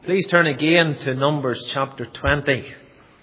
Please turn again to Numbers chapter 20.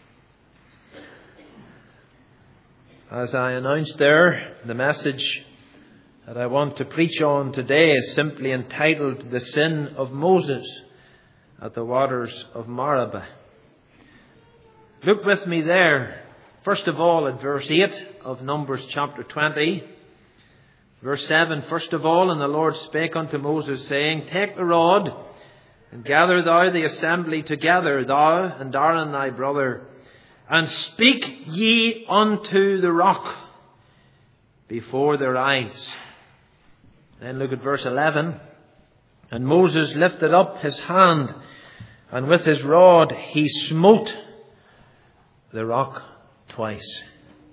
As I announced there, the message that I want to preach on today is simply entitled The Sin of Moses at the Waters of Meribah. Look with me there, first of all, at verse 8 of Numbers chapter 20. Verse 7, first of all, and the Lord spake unto Moses, saying, Take the rod, and gather thou the assembly together, thou and Aaron thy brother, and speak ye unto the rock before their eyes. Then look at verse 11. And Moses lifted up his hand, and with his rod he smote the rock twice.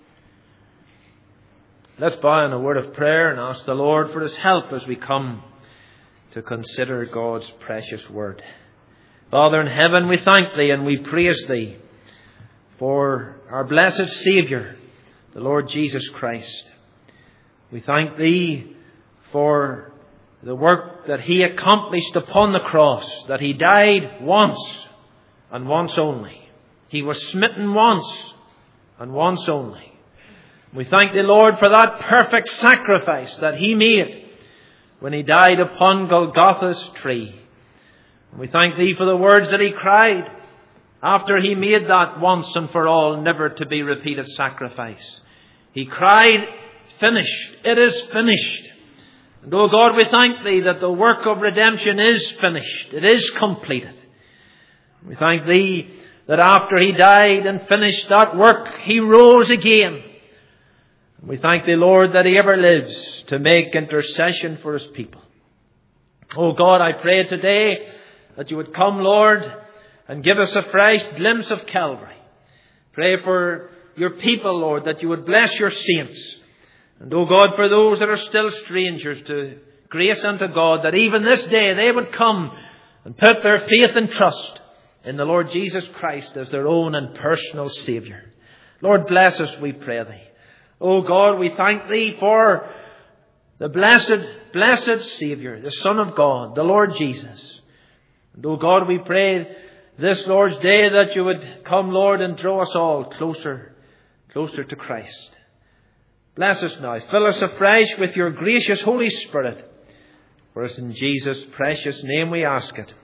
Let's bow in a word of prayer and ask the Lord for His help as we come to consider God's precious word. Father in heaven, we thank Thee and we praise Thee for our blessed Saviour, the Lord Jesus Christ. We thank Thee for the work that He accomplished upon the cross, that He died once and once only. He was smitten once and once only. We thank Thee, Lord, for that perfect sacrifice that He made when He died upon Golgotha's tree. And we thank Thee for the words that He cried after He made that once and for all, never to be repeated sacrifice. He cried, finished. It is finished. And oh God, we thank Thee that the work of redemption is finished. It is completed. We thank Thee that after He died and finished that work, He rose again. We thank Thee, Lord, that He ever lives to make intercession for His people. Oh God, I pray today that You would come, Lord, and give us a fresh glimpse of Calvary. Pray for Your people, Lord, that You would bless Your saints. And oh God, for those that are still strangers to grace unto God, that even this day they would come and put their faith and trust in the Lord Jesus Christ as their own and personal Saviour. Lord, bless us, we pray Thee. Oh God, we thank Thee for the blessed Saviour, the Son of God, the Lord Jesus. And oh God, we pray this Lord's Day that You would come, Lord, and draw us all closer to Christ. Bless us now. Fill us afresh with Your gracious Holy Spirit. For us in Jesus' precious name we ask it.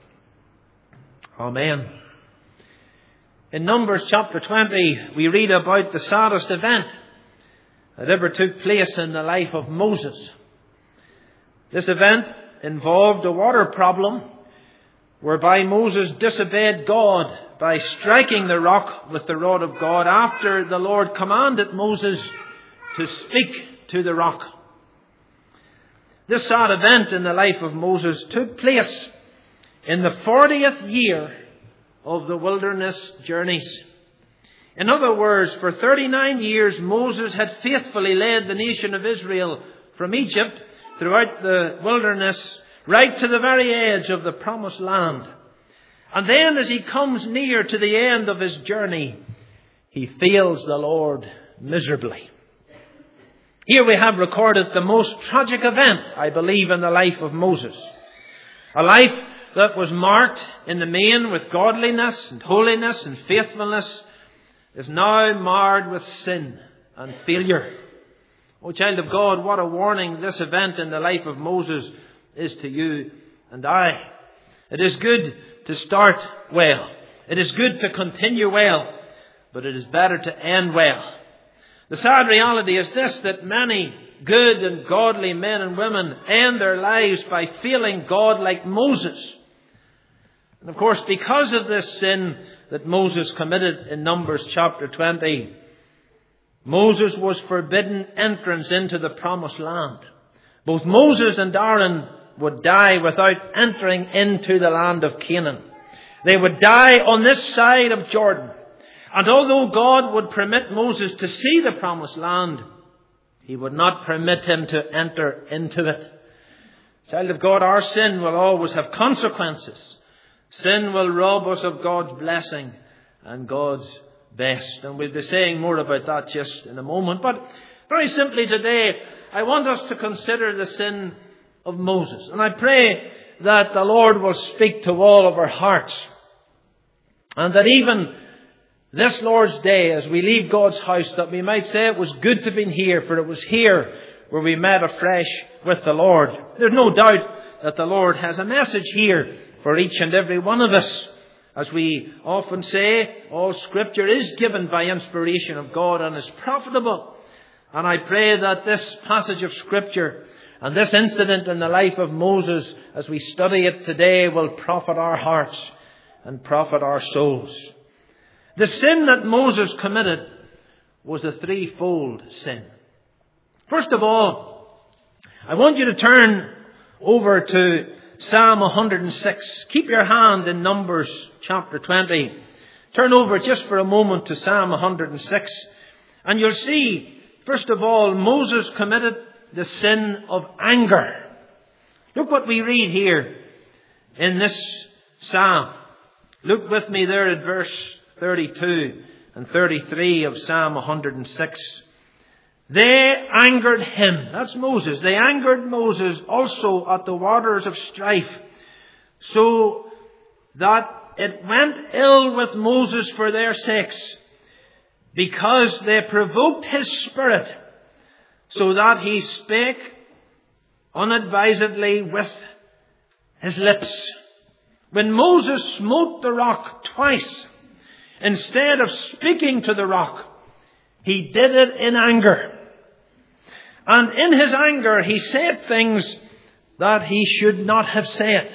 Amen. In Numbers chapter 20, we read about the saddest event that ever took place in the life of Moses. This event involved a water problem whereby Moses disobeyed God by striking the rock with the rod of God after the Lord commanded Moses to speak to the rock. This sad event in the life of Moses took place in the 40th year of the wilderness journeys. In other words, for 39 years Moses had faithfully led the nation of Israel from Egypt throughout the wilderness right to the very edge of the promised land. And then as he comes near to the end of his journey, he fails the Lord miserably. Here we have recorded the most tragic event, I believe, in the life of Moses. A life that was marked in the main with godliness and holiness and faithfulness is now marred with sin and failure. Oh, child of God, what a warning this event in the life of Moses is to you and I. It is good to start well. It is good to continue well. But it is better to end well. The sad reality is this, that many good and godly men and women end their lives by failing God like Moses. And of course, because of this sin that Moses committed in Numbers chapter 20, Moses was forbidden entrance into the promised land. Both Moses and Aaron would die without entering into the land of Canaan. They would die on this side of Jordan. And although God would permit Moses to see the promised land, He would not permit him to enter into it. Child of God, our sin will always have consequences. Sin will rob us of God's blessing and God's best. And we'll be saying more about that just in a moment. But very simply today, I want us to consider the sin of Moses. And I pray that the Lord will speak to all of our hearts And that even this Lord's Day, as we leave God's house, that we might say it was good to have been here, for it was here where we met afresh with the Lord. There's no doubt that the Lord has a message here for each and every one of us. As we often say, all Scripture is given by inspiration of God and is profitable. And I pray that this passage of Scripture and this incident in the life of Moses, as we study it today, will profit our hearts and profit our souls. The sin that Moses committed was a threefold sin. First of all, I want you to turn over to Psalm 106. Keep your hand in Numbers chapter 20. Turn over just for a moment to Psalm 106. And you'll see, first of all, Moses committed the sin of anger. Look what we read here in this psalm. Look with me there at verse 32 and 33 of Psalm 106. They angered him. That's Moses. They angered Moses also at the waters of strife, so that it went ill with Moses for their sakes, because they provoked his spirit, so that he spake unadvisedly with his lips. When Moses smote the rock twice, instead of speaking to the rock, he did it in anger. And in his anger, he said things that he should not have said.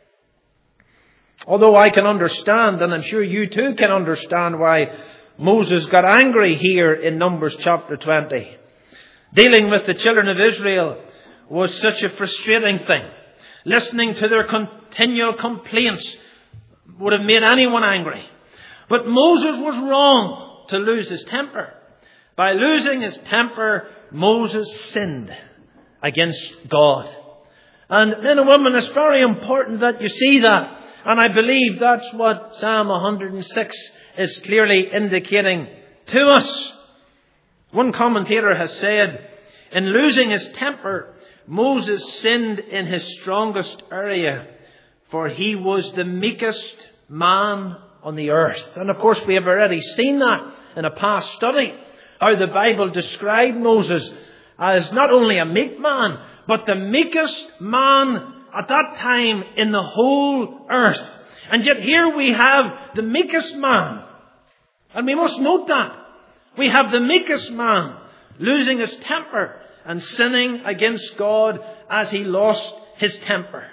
Although I can understand, and I'm sure you too can understand, why Moses got angry here in Numbers chapter 20. Dealing with the children of Israel was such a frustrating thing. Listening to their continual complaints would have made anyone angry. But Moses was wrong to lose his temper. By losing his temper, Moses sinned against God. And men and women, it's very important that you see that. And I believe that's what Psalm 106 is clearly indicating to us. One commentator has said, in losing his temper, Moses sinned in his strongest area, for he was the meekest man on the earth. And of course we have already seen that in a past study, how the Bible described Moses as not only a meek man, but the meekest man at that time in the whole earth. And yet here we have the meekest man. And we must note that. We have the meekest man losing his temper and sinning against God as he lost his temper.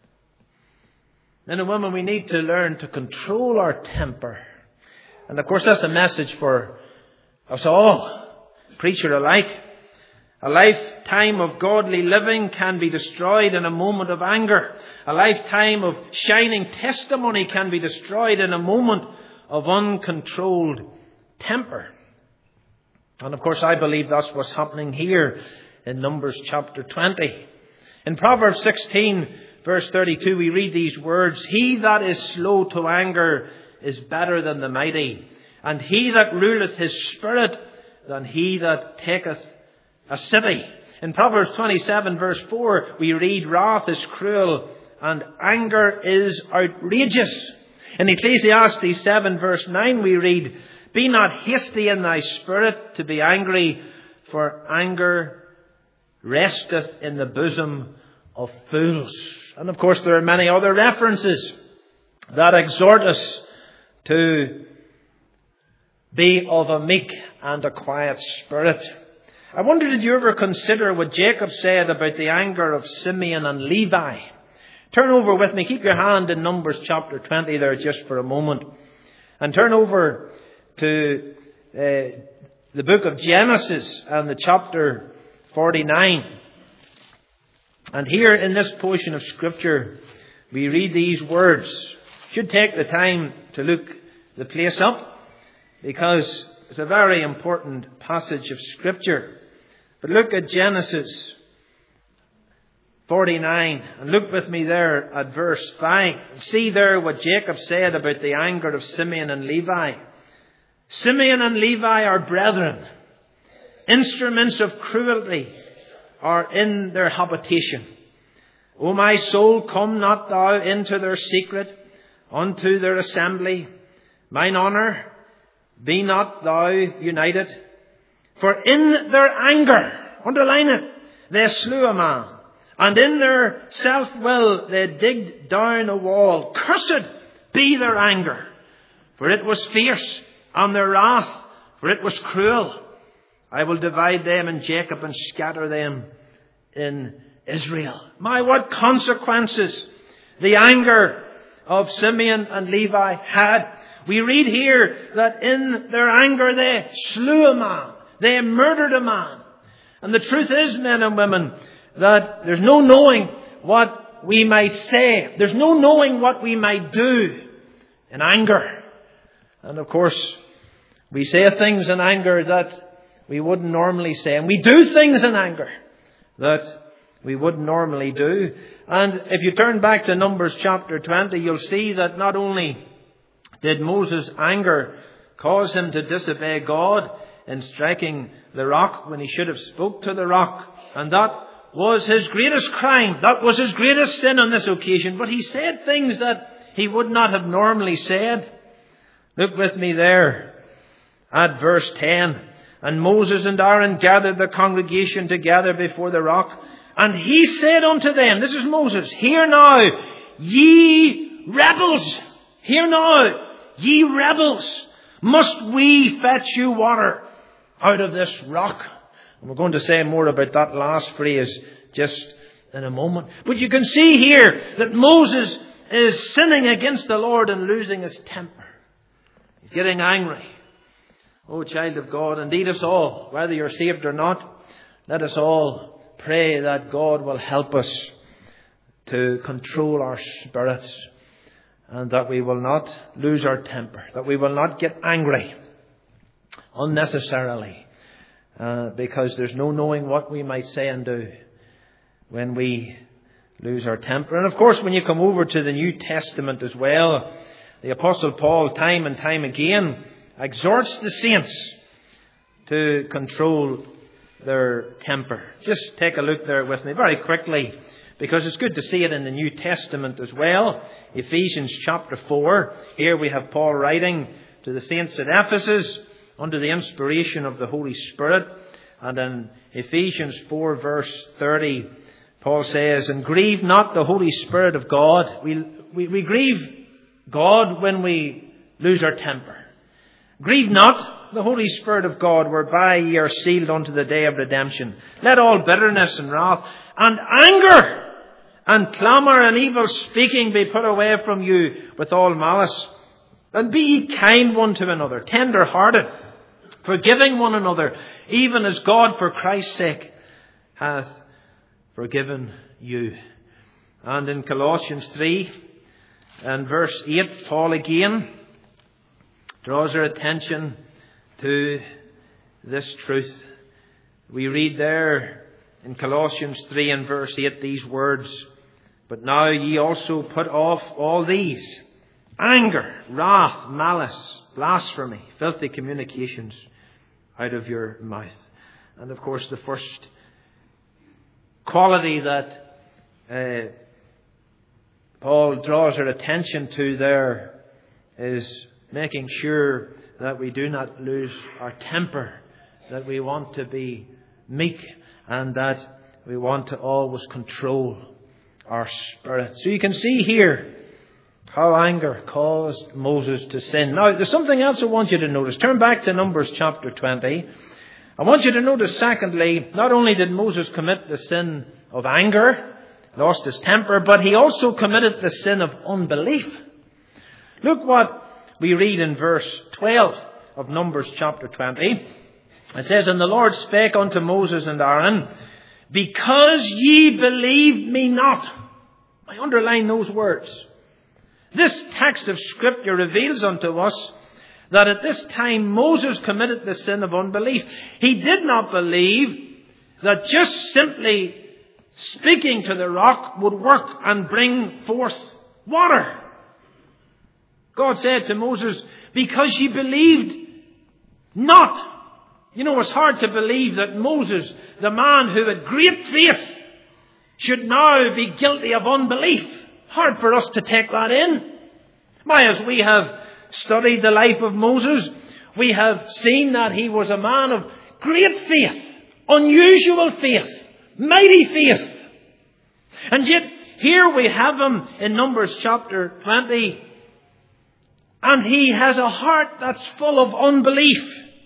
Men and women, we need to learn to control our temper. And of course that's a message for us all, preacher alike. A lifetime of godly living can be destroyed in a moment of anger. A lifetime of shining testimony can be destroyed in a moment of uncontrolled temper. And of course I believe that's what's happening here in Numbers chapter 20. In Proverbs 16 verse 32 we read these words, he that is slow to anger is better than the mighty, and he that ruleth his spirit than he that taketh a city. In Proverbs 27 verse 4 we read, wrath is cruel and anger is outrageous. In Ecclesiastes 7 verse 9 we read, be not hasty in thy spirit to be angry, for anger resteth in the bosom of fools. And of course there are many other references that exhort us to be of a meek and a quiet spirit. I wonder, did you ever consider what Jacob said about the anger of Simeon and Levi? Turn over with me, keep your hand in Numbers chapter 20 there just for a moment. And turn over to the book of Genesis and the chapter 49. And here in this portion of Scripture, we read these words. Should take the time to look the place up, because it's a very important passage of Scripture. But look at Genesis 49 and look with me there at verse 5. See there what Jacob said about the anger of Simeon and Levi. Simeon and Levi are brethren. Instruments of cruelty are in their habitation. O my soul, come not thou into their secret, unto their assembly. mine honour, be not thou united. For in their anger, underline it, they slew a man, and in their self-will they digged down a wall. Cursed be their anger, for it was fierce, and their wrath, for it was cruel. I will divide them in Jacob and scatter them in Israel. My, what consequences the anger of Simeon and Levi had. We read here that in their anger they slew a man. They murdered a man. And the truth is, men and women, that there's no knowing what we might say. There's no knowing what we might do in anger. And of course, we say things in anger that we wouldn't normally say. And we do things in anger that we wouldn't normally do. And if you turn back to Numbers chapter 20, you'll see that not only did Moses' anger cause him to disobey God in striking the rock when he should have spoke to the rock, and that was his greatest crime, that was his greatest sin on this occasion, but he said things that he would not have normally said. Look with me there at verse 10. And Moses and Aaron gathered the congregation together before the rock, and he said unto them, this is Moses, hear now, ye rebels, hear now, ye rebels, must we fetch you water out of this rock? And we're going to say more about that last phrase just in a moment. But you can see here that Moses is sinning against the Lord and losing his temper. He's getting angry. Oh, child of God, indeed us all, whether you're saved or not, let us all pray that God will help us to control our spirits, and that we will not lose our temper, that we will not get angry unnecessarily, because there's no knowing what we might say and do when we lose our temper. And of course, when you come over to the New Testament as well, the Apostle Paul, time and time again, exhorts the saints to control their temper. Just take a look there with me very quickly, because it's good to see it in the New Testament as well. Ephesians chapter 4. Here we have Paul writing to the saints at Ephesus under the inspiration of the Holy Spirit. And in Ephesians 4 verse 30, Paul says, and grieve not the Holy Spirit of God. We grieve God when we lose our temper. Grieve not the Holy Spirit of God, whereby ye are sealed unto the day of redemption. Let all bitterness and wrath and anger and clamour and evil speaking be put away from you with all malice. And be ye kind one to another, tender-hearted, forgiving one another, even as God for Christ's sake hath forgiven you. And in Colossians 3 and verse 8, Paul again draws our attention to this truth. We read there in Colossians 3 and verse 8 these words, but now ye also put off all these, anger, wrath, malice, blasphemy, filthy communications out of your mouth. And of course the first quality that Paul draws our attention to there is making sure that we do not lose our temper, that we want to be meek, and that we want to always control our spirit. So you can see here how anger caused Moses to sin. Now, there's something else I want you to notice. Turn back to Numbers chapter 20. I want you to notice, secondly, not only did Moses commit the sin of anger, lost his temper, but he also committed the sin of unbelief. Look what we read in verse 12 of Numbers chapter 20. It says, and the Lord spake unto Moses and Aaron, because ye believed me not. I underline those words. This text of Scripture reveals unto us that at this time Moses committed the sin of unbelief. He did not believe that just simply speaking to the rock would work and bring forth water. God said to Moses, because ye believed not. You know, it's hard to believe that Moses, the man who had great faith, should now be guilty of unbelief. Hard for us to take that in. Why, as we have studied the life of Moses, we have seen that he was a man of great faith, unusual faith, mighty faith. And yet, here we have him in Numbers chapter 20, and he has a heart that's full of unbelief.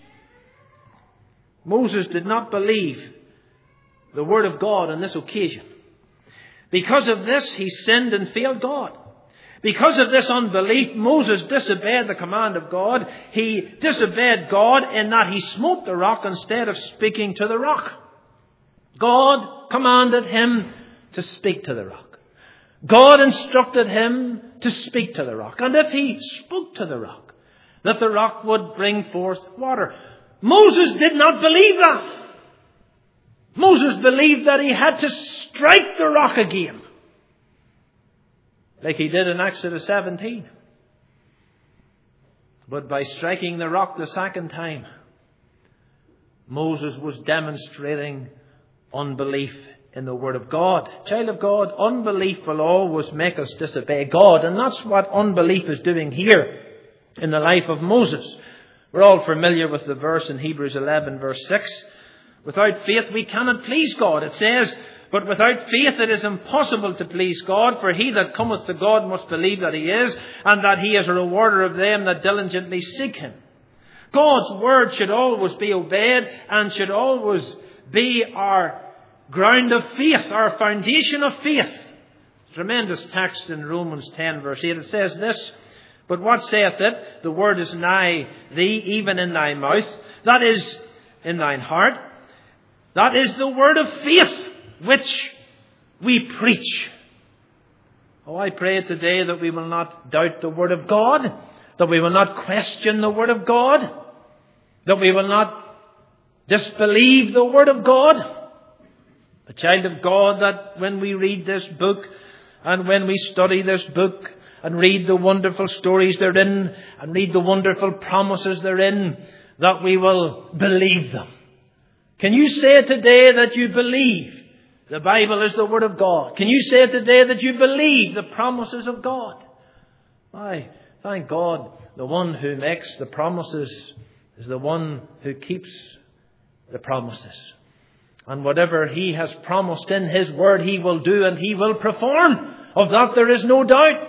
Moses did not believe the word of God on this occasion. Because of this, he sinned and failed God. Because of this unbelief, Moses disobeyed the command of God. He disobeyed God in that he smote the rock instead of speaking to the rock. God commanded him to speak to the rock. God instructed him to speak to the rock. And if he spoke to the rock, that the rock would bring forth water. Moses did not believe that. Moses believed that he had to strike the rock again, like he did in Exodus 17. But by striking the rock the second time, Moses was demonstrating unbelief in the Word of God. Child of God, unbelief will always make us disobey God. And that's what unbelief is doing here in the life of Moses. We're all familiar with the verse in Hebrews 11 verse 6. Without faith we cannot please God. It says, but without faith it is impossible to please God, for he that cometh to God must believe that he is, and that he is a rewarder of them that diligently seek him. God's word should always be obeyed and should always be our ground of faith, our foundation of faith. Tremendous text in Romans 10 verse 8. It says this, but what saith it? The word is nigh thee, even in thy mouth, that is, in thine heart. That is the word of faith which we preach. Oh, I pray today that we will not doubt the word of God, that we will not question the word of God, that we will not disbelieve the word of God. A child of God, that when we read this book and when we study this book and read the wonderful stories therein and read the wonderful promises therein, that we will believe them. Can you say today that you believe the Bible is the Word of God? Can you say today that you believe the promises of God? Why, thank God, the one who makes the promises is the one who keeps the promises. And whatever he has promised in his word, he will do and he will perform. Of that there is no doubt.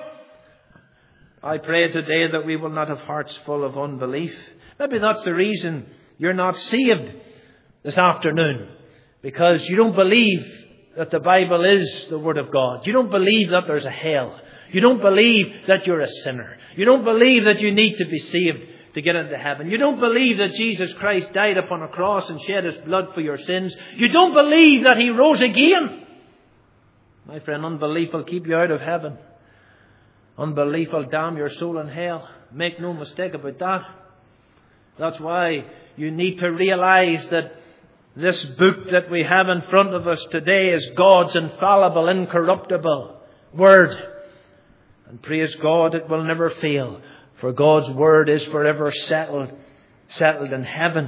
I pray today that we will not have hearts full of unbelief. Maybe that's the reason you're not saved this afternoon. Because you don't believe that the Bible is the Word of God. You don't believe that there's a hell. You don't believe that you're a sinner. You don't believe that you need to be saved to get into heaven. You don't believe that Jesus Christ died upon a cross and shed his blood for your sins. You don't believe that he rose again. My friend, unbelief will keep you out of heaven. Unbelief will damn your soul in hell. Make no mistake about that. That's why you need to realize that this book that we have in front of us today is God's infallible, incorruptible Word. And praise God, it will never fail. For God's Word is forever settled in heaven.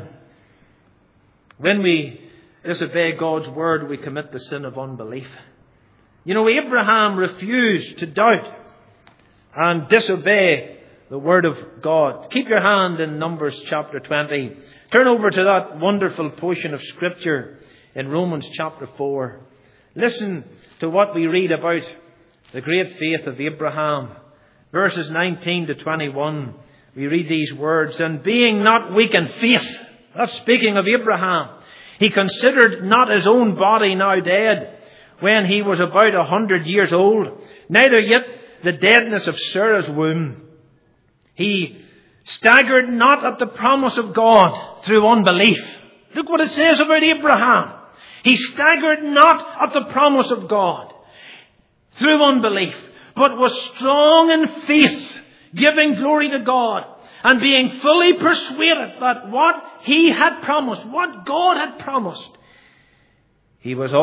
When we disobey God's Word, we commit the sin of unbelief. You know, Abraham refused to doubt and disobey the Word of God. Keep your hand in Numbers chapter 20. Turn over to that wonderful portion of Scripture in Romans chapter 4. Listen to what we read about the great faith of Abraham. Verses 19 to 21. We read these words. And being not weak in faith, that's speaking of Abraham, he considered not his own body now dead, when he was about 100 years old, neither yet the deadness of Sarah's womb. He staggered not at the promise of God through unbelief. Look what it says about Abraham. He staggered not at the promise of God through unbelief, but was strong in faith, giving glory to God, and being fully persuaded that what he had promised, what God had promised, he was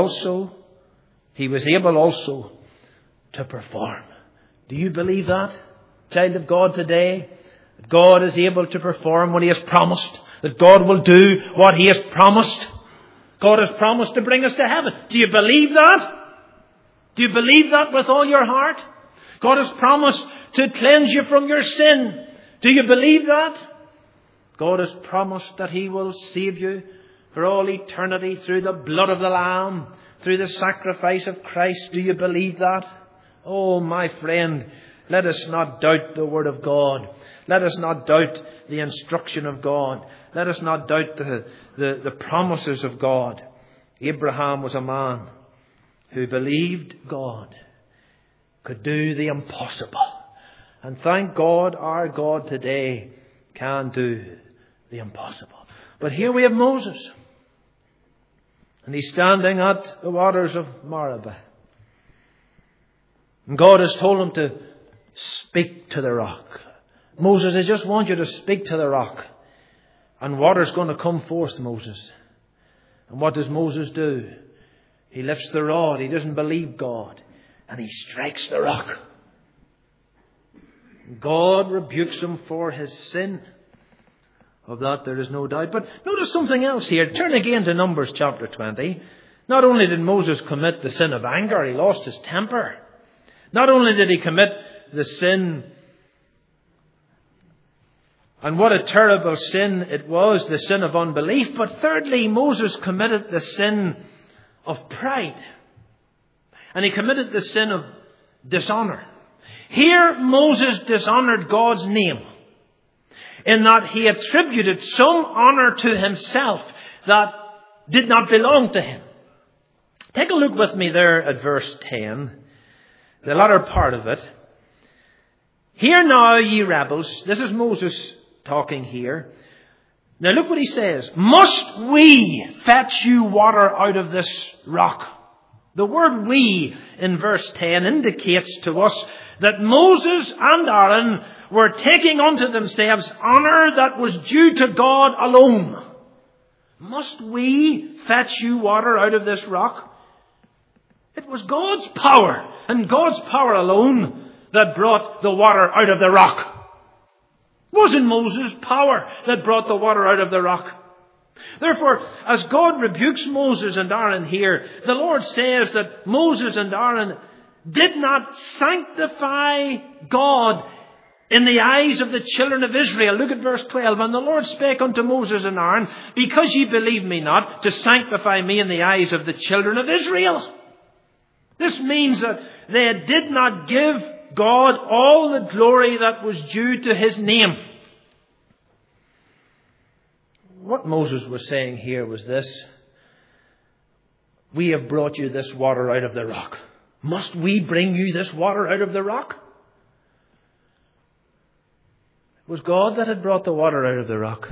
able also to perform. Do you believe that, child of God, today? That God is able to perform what he has promised. That God will do what he has promised. God has promised to bring us to heaven. Do you believe that? Do you believe that with all your heart? God has promised to cleanse you from your sin. Do you believe that? God has promised that He will save you for all eternity through the blood of the Lamb, through the sacrifice of Christ. Do you believe that? Oh, my friend, let us not doubt the Word of God. Let us not doubt the instruction of God. Let us not doubt the promises of God. Abraham was a man who believed God could do the impossible. And thank God our God today can do the impossible. But here we have Moses. And he's standing at the waters of Meribah. And God has told him to speak to the rock. Moses, I just want you to speak to the rock. And water's going to come forth, Moses. And what does Moses do? He lifts the rod. He doesn't believe God. And he strikes the rock. God rebukes him for his sin. Of that there is no doubt. But notice something else here. Turn again to Numbers chapter 20. Not only did Moses commit the sin of anger, he lost his temper. Not only did he commit the sin, and what a terrible sin it was, the sin of unbelief, but thirdly, Moses committed the sin of pride. And he committed the sin of dishonour. Here Moses dishonoured God's name, in that he attributed some honour to himself that did not belong to him. Take a look with me there at verse 10, the latter part of it. Hear now, ye rebels. This is Moses talking here. Now look what he says. Must we fetch you water out of this rock? The word we in verse 10 indicates to us that Moses and Aaron were taking unto themselves honour that was due to God alone. Must we fetch you water out of this rock? It was God's power, and God's power alone, that brought the water out of the rock. It wasn't Moses' power that brought the water out of the rock. Therefore, as God rebukes Moses and Aaron here, the Lord says that Moses and Aaron did not sanctify God in the eyes of the children of Israel. Look at verse 12. And the Lord spake unto Moses and Aaron, because ye believe me not, to sanctify me in the eyes of the children of Israel. This means that they did not give God all the glory that was due to His name. What Moses was saying here was this: we have brought you this water out of the rock. Must we bring you this water out of the rock? It was God that had brought the water out of the rock.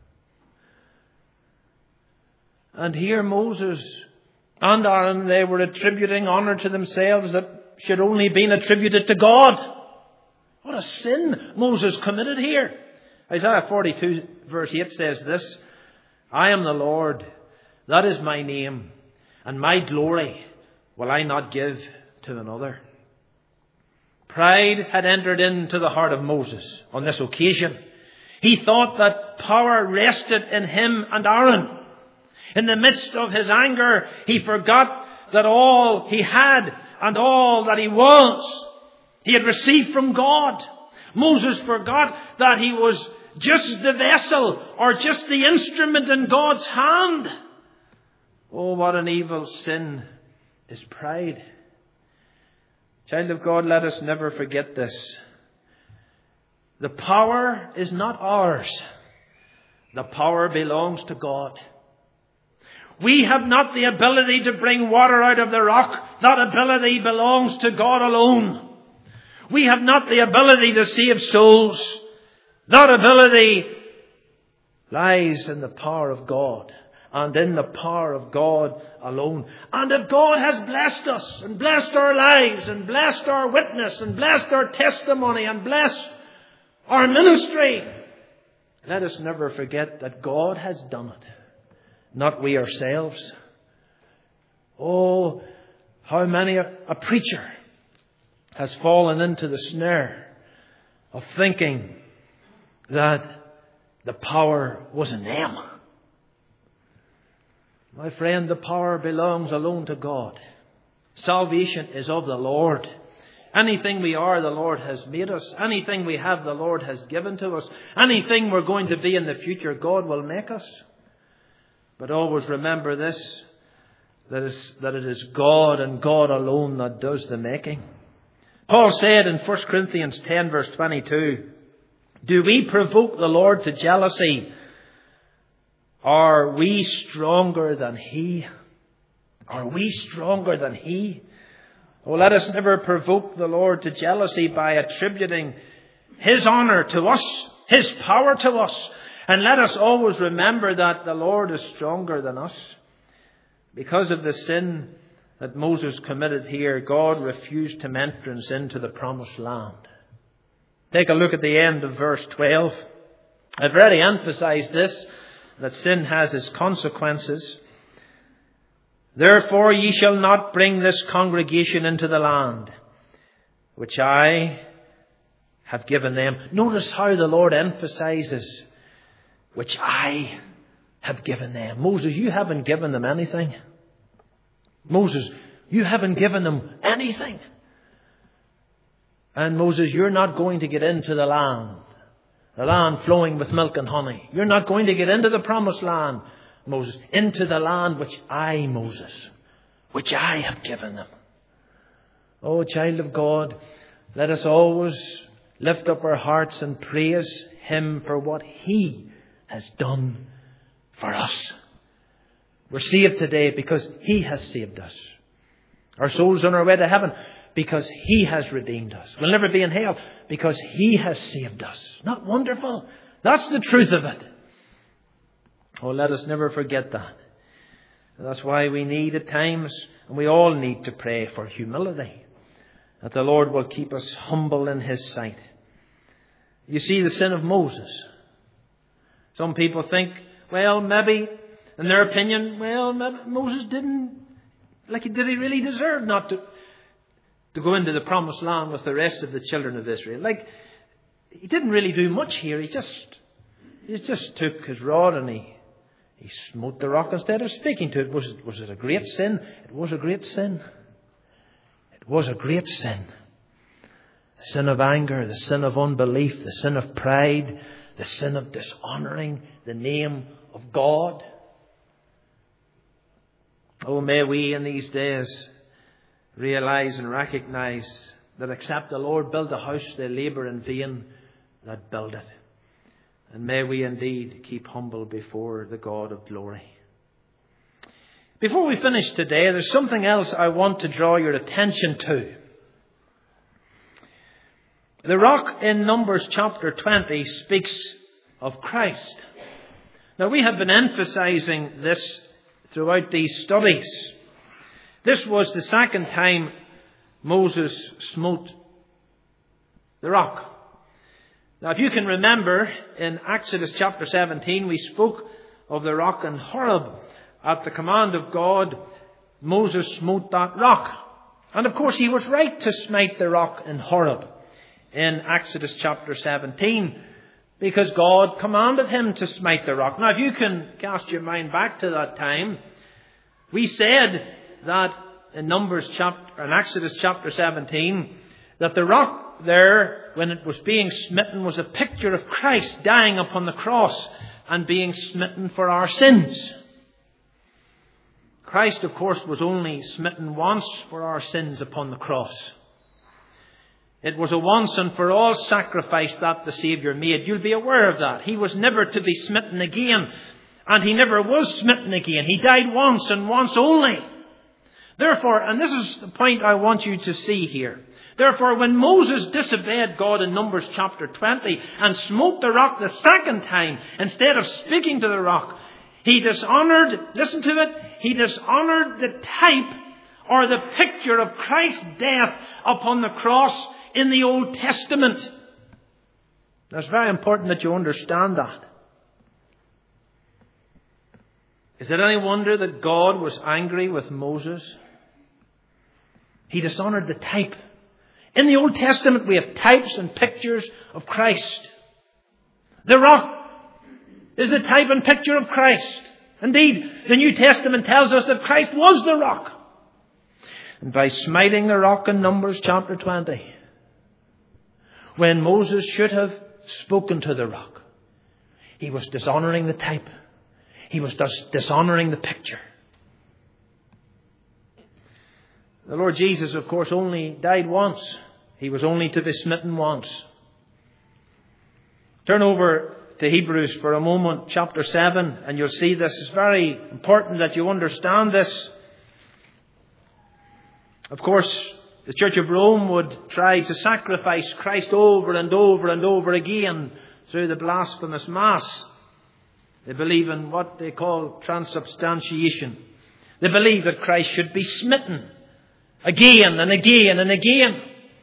And here Moses and Aaron, they were attributing honour to themselves that should only been attributed to God. What a sin Moses committed here. Isaiah 42 verse 8 says this: I am the Lord, that is my name, and my glory will I not give to another. Pride had entered into the heart of Moses on this occasion. He thought that power rested in him and Aaron. In the midst of his anger, he forgot that all he had and all that he was, he had received from God. Moses forgot that he was just the vessel or just the instrument in God's hand. Oh, what an evil sin is pride. Child of God, let us never forget this. The power is not ours. The power belongs to God. We have not the ability to bring water out of the rock. That ability belongs to God alone. We have not the ability to save souls. That ability lies in the power of God and in the power of God alone. And if God has blessed us and blessed our lives and blessed our witness and blessed our testimony and blessed our ministry, let us never forget that God has done it, not we ourselves. Oh, how many a preacher has fallen into the snare of thinking that the power was in them. My friend, the power belongs alone to God. Salvation is of the Lord. Anything we are, the Lord has made us. Anything we have, the Lord has given to us. Anything we're going to be in the future, God will make us. But always remember this, that it is God and God alone that does the making. Paul said in 1 Corinthians 10 verse 22, do we provoke the Lord to jealousy? Are we stronger than He? Are we stronger than He? Oh, let us never provoke the Lord to jealousy by attributing His honour to us, His power to us. And let us always remember that the Lord is stronger than us. Because of the sin that Moses committed here, God refused him entrance into the promised land. Take a look at the end of verse 12. I've already emphasized this, that sin has its consequences. Therefore ye shall not bring this congregation into the land which I have given them. Notice how the Lord emphasizes, which I have given them. Moses, you haven't given them anything. Moses, you haven't given them anything. And Moses, you're not going to get into the land flowing with milk and honey. You're not going to get into the promised land, Moses, into the land which I, Moses, which I have given them. Oh, child of God, let us always lift up our hearts and praise Him for what He has done for us. We're saved today because He has saved us. Our soul's on our way to heaven because He has redeemed us. We'll never be in hell because He has saved us. Not wonderful? That's the truth of it. Oh, let us never forget that. And that's why we need at times, and we all need to pray for humility, that the Lord will keep us humble in His sight. You see the sin of Moses. Some people think, well, maybe, in their opinion, well, maybe Moses did he really deserve not to go into the promised land with the rest of the children of Israel? He didn't really do much here. He just took his rod and he smote the rock instead of speaking to it. Was it a great sin? It was a great sin. It was a great sin. The sin of anger, the sin of unbelief, the sin of pride, the sin of dishonouring the name of God. Oh, may we in these days realize and recognize that except the Lord build a house, they labour in vain that build it. And may we indeed keep humble before the God of glory. Before we finish today, there's something else I want to draw your attention to. The rock in Numbers chapter 20 speaks of Christ. Now, we have been emphasizing this throughout these studies. This was the second time Moses smote the rock. Now, if you can remember, in Exodus chapter 17, we spoke of the rock in Horeb. At the command of God, Moses smote that rock. And of course, he was right to smite the rock in Horeb in Exodus chapter 17, because God commanded him to smite the rock. Now, if you can cast your mind back to that time, we said that in Exodus chapter 17, that the rock there, when it was being smitten, was a picture of Christ dying upon the cross and being smitten for our sins. Christ, of course, was only smitten once for our sins upon the cross. It was a once and for all sacrifice that the Saviour made. You'll be aware of that. He was never to be smitten again. And He never was smitten again. He died once and once only. Therefore, and this is the point I want you to see here. Therefore, when Moses disobeyed God in Numbers chapter 20 and smote the rock the second time, instead of speaking to the rock, he dishonoured, listen to it, he dishonoured the type or the picture of Christ's death upon the cross in the Old Testament. Now, it's very important that you understand that. Is it any wonder that God was angry with Moses? He dishonoured the type. In the Old Testament we have types and pictures of Christ. The rock is the type and picture of Christ. Indeed, the New Testament tells us that Christ was the rock. And by smiting the rock in Numbers chapter 20, when Moses should have spoken to the rock, he was dishonouring the type. He was dishonouring the picture. The Lord Jesus, of course, only died once. He was only to be smitten once. Turn over to Hebrews for a moment, chapter 7, and you'll see this is very important that you understand this. Of course, the Church of Rome would try to sacrifice Christ over and over and over again through the blasphemous Mass. They believe in what they call transubstantiation. They believe that Christ should be smitten again and again and again.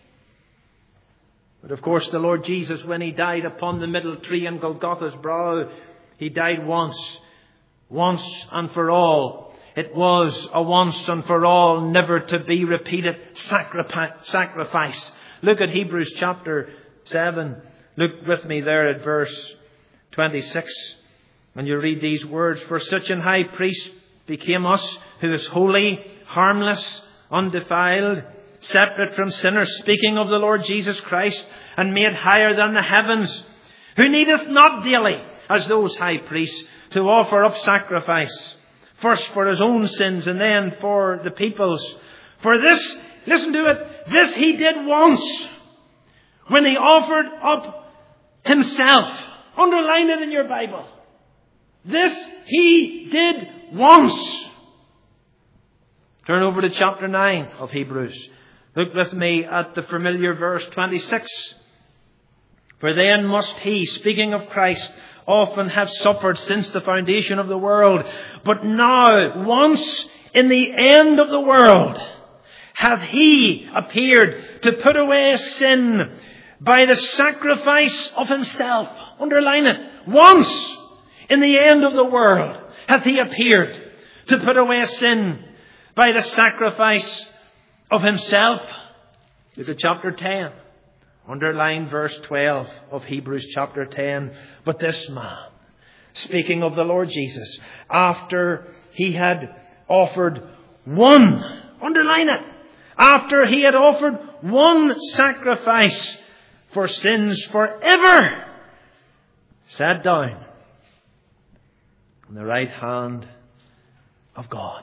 But of course, the Lord Jesus, when He died upon the middle tree in Golgotha's brow, He died once and for all. It was a once and for all, never to be repeated sacrifice. Look at Hebrews chapter 7. Look with me there at verse 26. And you read these words, "For such an high priest became us, who is holy, harmless, undefiled, separate from sinners," speaking of the Lord Jesus Christ, "and made higher than the heavens, who needeth not daily, as those high priests, to offer up sacrifice, first for His own sins and then for the people's. For this," listen to it, "this He did once, when He offered up Himself." Underline it in your Bible. This He did once. Turn over to chapter 9 of Hebrews. Look with me at the familiar verse 26. "For then must He," speaking of Christ, "often have suffered since the foundation of the world. But now, once in the end of the world, hath He appeared to put away sin by the sacrifice of Himself." Underline it. Once in the end of the world hath He appeared to put away sin by the sacrifice of Himself. Look at chapter 10. Underline verse 12 of Hebrews chapter 10. "But this man," speaking of the Lord Jesus, "after He had offered one," underline it, "after He had offered one sacrifice for sins forever, sat down on the right hand of God."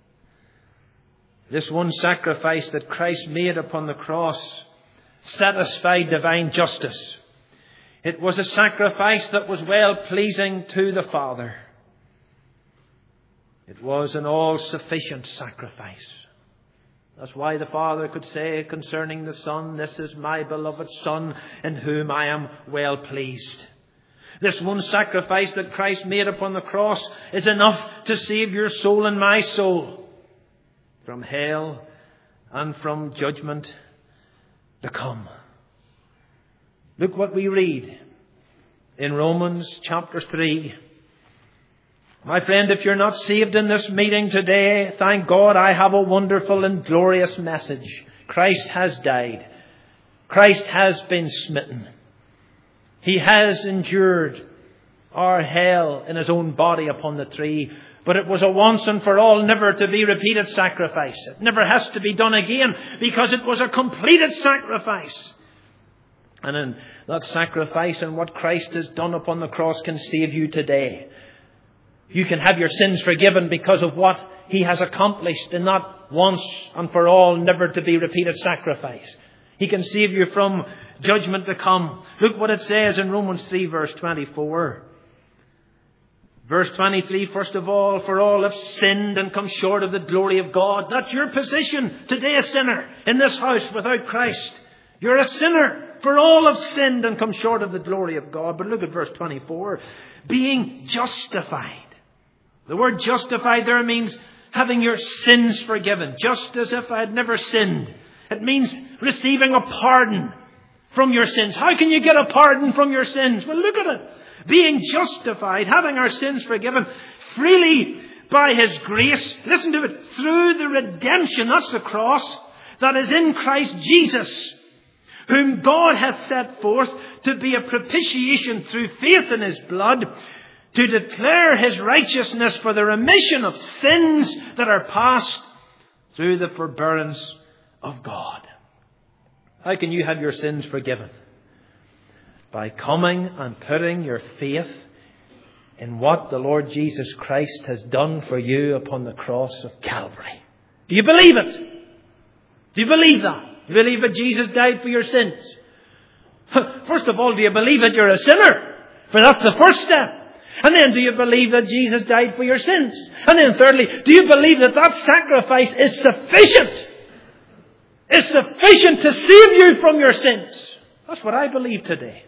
This one sacrifice that Christ made upon the cross satisfied divine justice. It was a sacrifice that was well pleasing to the Father. It was an all-sufficient sacrifice. That's why the Father could say concerning the Son, "This is my beloved Son, in whom I am well pleased." This one sacrifice that Christ made upon the cross is enough to save your soul and my soul from hell and from judgment to come. Look what we read in Romans chapter 3. My friend, if you're not saved in this meeting today, thank God I have a wonderful and glorious message. Christ has died. Christ has been smitten. He has endured our hell in His own body upon the tree. But it was a once and for all, never to be repeated sacrifice. It never has to be done again, because it was a completed sacrifice. And in that sacrifice and what Christ has done upon the cross can save you today. You can have your sins forgiven because of what He has accomplished in that once and for all, never to be repeated sacrifice. He can save you from judgment to come. Look what it says in Romans 3 verse 24. Verse 23, "First of all, for all have sinned and come short of the glory of God." That's your position today, a sinner in this house without Christ. You're a sinner. "For all have sinned and come short of the glory of God." But look at verse 24. "Being justified." The word justified there means having your sins forgiven, just as if I had never sinned. It means receiving a pardon from your sins. How can you get a pardon from your sins? Well, look at it. Being justified, having our sins forgiven freely by His grace. Listen to it. Through the redemption, that's the cross, that is in Christ Jesus, whom God hath set forth to be a propitiation through faith in His blood, to declare His righteousness for the remission of sins that are past through the forbearance of God. How can you have your sins forgiven? By coming and putting your faith in what the Lord Jesus Christ has done for you upon the cross of Calvary. Do you believe it? Do you believe that? Do you believe that Jesus died for your sins? First of all, do you believe that you're a sinner? For that's the first step. And then, do you believe that Jesus died for your sins? And then thirdly, do you believe that that sacrifice is sufficient? Is sufficient to save you from your sins? That's what I believe today.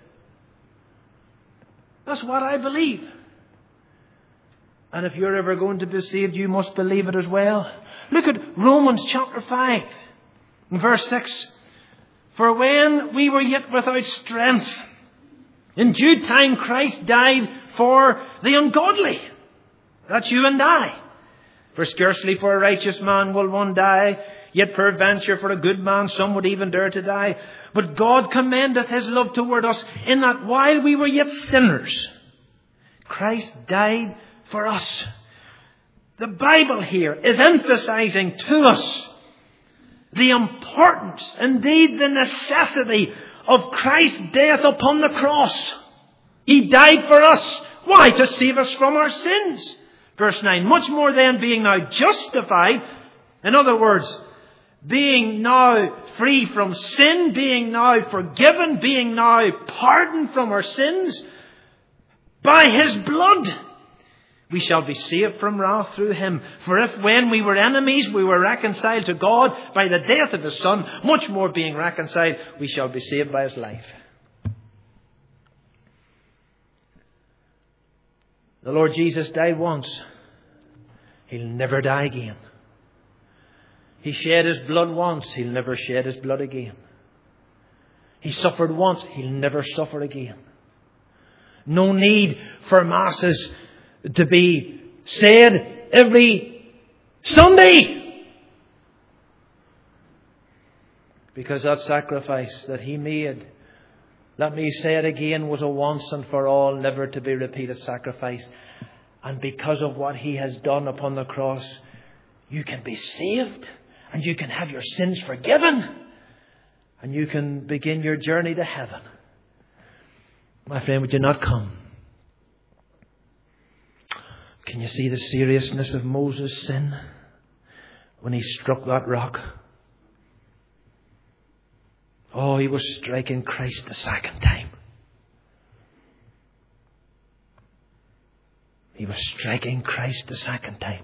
That's what I believe. And if you're ever going to be saved, you must believe it as well. Look at Romans chapter 5, verse 6. For when we were yet without strength, in due time Christ died for the ungodly. That's you and I. For scarcely for a righteous man will one die, yet peradventure for a good man some would even dare to die. But God commendeth his love toward us, in that while we were yet sinners, Christ died for us. The Bible here is emphasizing to us the importance, indeed the necessity, of Christ's death upon the cross. He died for us. Why? To save us from our sins. Verse 9, much more then, being now justified, in other words, being now free from sin, being now forgiven, being now pardoned from our sins, by his blood we shall be saved from wrath through him. For if when we were enemies we were reconciled to God by the death of his Son, much more being reconciled we shall be saved by his life. The Lord Jesus died once. He'll never die again. He shed his blood once. He'll never shed his blood again. He suffered once. He'll never suffer again. No need for masses to be said every Sunday. Because that sacrifice that he made, let me say it again, was a once and for all, never to be repeated sacrifice. And because of what he has done upon the cross, you can be saved and you can have your sins forgiven and you can begin your journey to heaven. My friend, would you not come? Can you see the seriousness of Moses' sin when he struck that rock? Oh, he was striking Christ the second time. He was striking Christ the second time.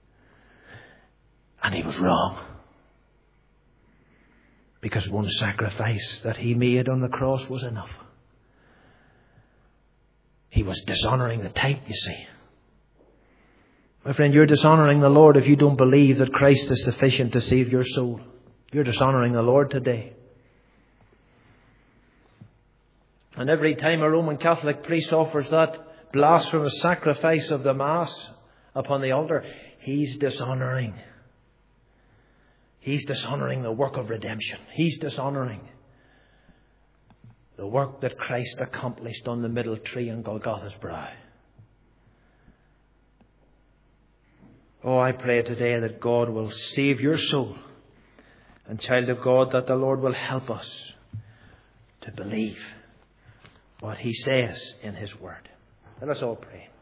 And he was wrong. Because one sacrifice that he made on the cross was enough. He was dishonouring the type, you see. My friend, you're dishonouring the Lord if you don't believe that Christ is sufficient to save your soul. You're dishonouring the Lord today. And every time a Roman Catholic priest offers that blasphemous sacrifice of the Mass upon the altar, he's dishonouring. He's dishonouring the work of redemption. He's dishonouring the work that Christ accomplished on the middle tree on Golgotha's brow. Oh, I pray today that God will save your soul. And child of God, that the Lord will help us to believe what he says in his word. Let us all pray.